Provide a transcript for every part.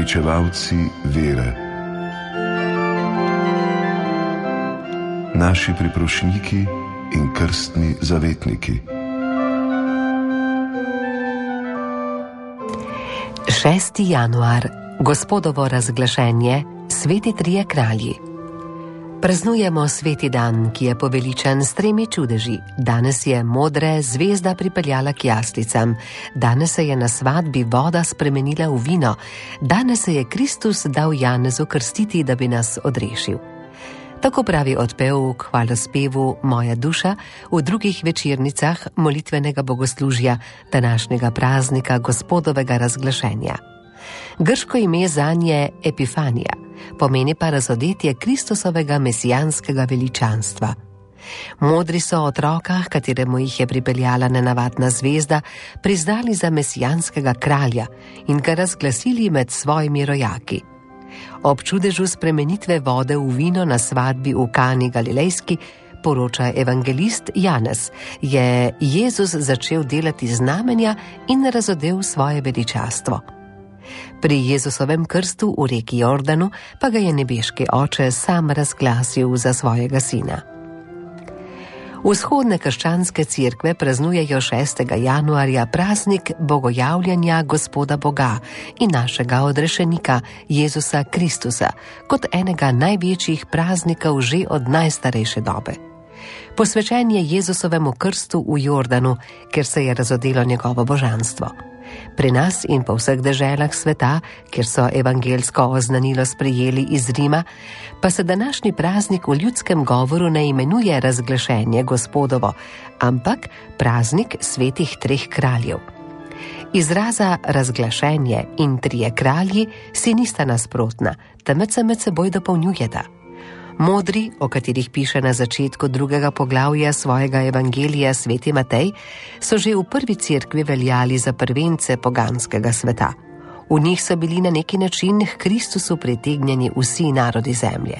upravičevalci vere, naši priprošniki in krstni zavetniki. 6. januar, Gospodovo razglašenje, sveti trije kralji. Praznujemo sveti dan, ki je poveličen s 3 čudeži. Danes je modre zvezda pripeljala k jaslicam. Danes se je na svadbi voda spremenila v vino. Danes se je Kristus dal Janezu krstiti, da bi nas odrešil. Tako pravi odpev v hvalospevu Moja duša v drugih večernicah molitvenega bogoslužja današnjega praznika Gospodovega razglašenja. Grško ime zanj je Epifanija, pomeni pa razodetje Kristusovega mesijanskega veličanstva. Modri so otroka, kateremu jih je pripeljala nenavadna zvezda, priznali za mesijanskega kralja in ga razglasili med svojimi rojaki. Ob čudežu spremenitve vode v vino na svadbi v Kani Galilejski, poroča evangelist Janez, je Jezus začel delati znamenja in razodel svoje veličastvo. Pri Jezusovem krstu v reki Jordanu pa ga je nebeški oče sam razglasil za svojega sina. Vzhodne krščanske cerkve praznujejo 6. januarja praznik bogojavljanja Gospoda Boga in našega odrešenika Jezusa Kristusa kot enega največjih praznikov že od najstarejše dobe. Posvečen je Jezusovemu krstu v Jordanu, ker se je razodelo njegovo božanstvo. Pri nas in po vseh deželah sveta, kjer so evangelsko oznanilo sprejeli iz Rima, pa se današnji praznik v ljudskem govoru ne imenuje razglašenje Gospodovo, ampak praznik svetih 3 kraljev. Izraza razglašenje in 3 kralji si nista nasprotna, temveč se med seboj dopolnjujeta. Modri, o katerih piše na začetku 2. poglavja svojega evangelija sveti Matej, so že v prvi cerkvi veljali za prvence poganskega sveta. V njih so bili na neki način k Kristusu pritegnjeni vsi narodi zemlje.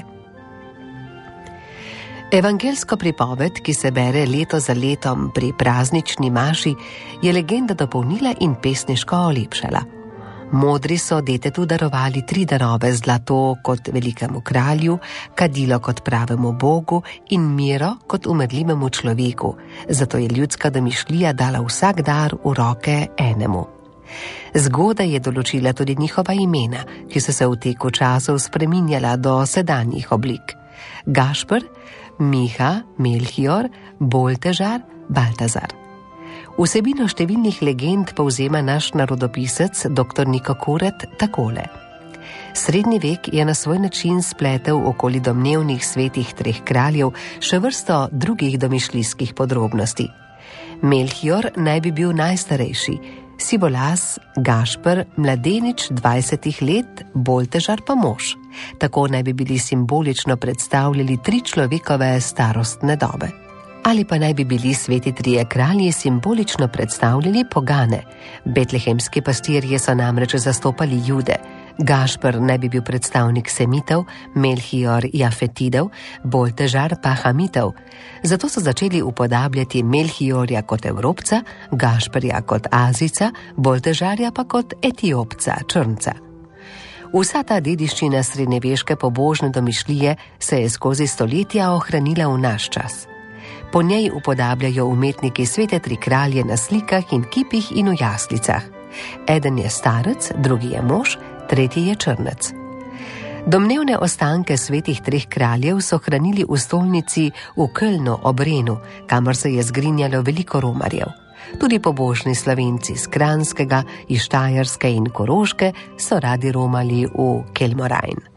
Evangelsko pripoved, ki se bere leto za letom pri praznični maši, je legenda dopolnila in pesniško olepšala. Modri so detetu darovali 3 darove: zlato kot velikemu kralju, kadilo kot pravemu Bogu in miro kot umrljivemu človeku. Zato je ljudska domišljija dala vsak dar v roke enemu. Zgodaj je določila tudi njihova imena, ki so se v teku časov spreminjala do sedanjih oblik: Gašper, Miha, Melchior, Boltežar, Baltazar. Vsebino številnih legend povzema naš narodopisec dr. Niko Kuret takole. Srednji vek je na svoj način spletel okoli domnevnih svetih 3 kraljev še vrsto drugih domišljijskih podrobnosti. Melchior naj bi bil najstarejši, sivolas, Gašper mladenič 20 let, Boltežar pa mož. Tako naj bi bili simbolično predstavljali 3 človekove starostne dobe. Ali pa naj bi bili sveti 3 kralji simbolično predstavljali pogane. Betlehemski pastirji so namreč zastopali Jude. Gašper naj bi bil predstavnik Semitov, Melchior Jafetidov, Boltežar pa Hamitov. Zato so začeli upodabljati Melchiorja kot Evropca, Gašperja kot Azijca, Boltežarja pa kot Etiopca, Črnca. Vsa ta dediščina srednjeveške pobožne domišljije se je skozi stoletja ohranila v naš čas. Po njej upodabljajo umetniki svete 3 kralje na slikah in kipih in v jaslicah. Eden je starec, drugi je mož, tretji je črnec. Domnevne ostanke svetih 3 kraljev so hranili v stolnici v Kölnu ob Renu, kamor se je zgrinjalo veliko romarjev. Tudi pobožni Slovenci iz Kranjskega, iz Štajerske in Koroške so radi romali v Kelmorajn.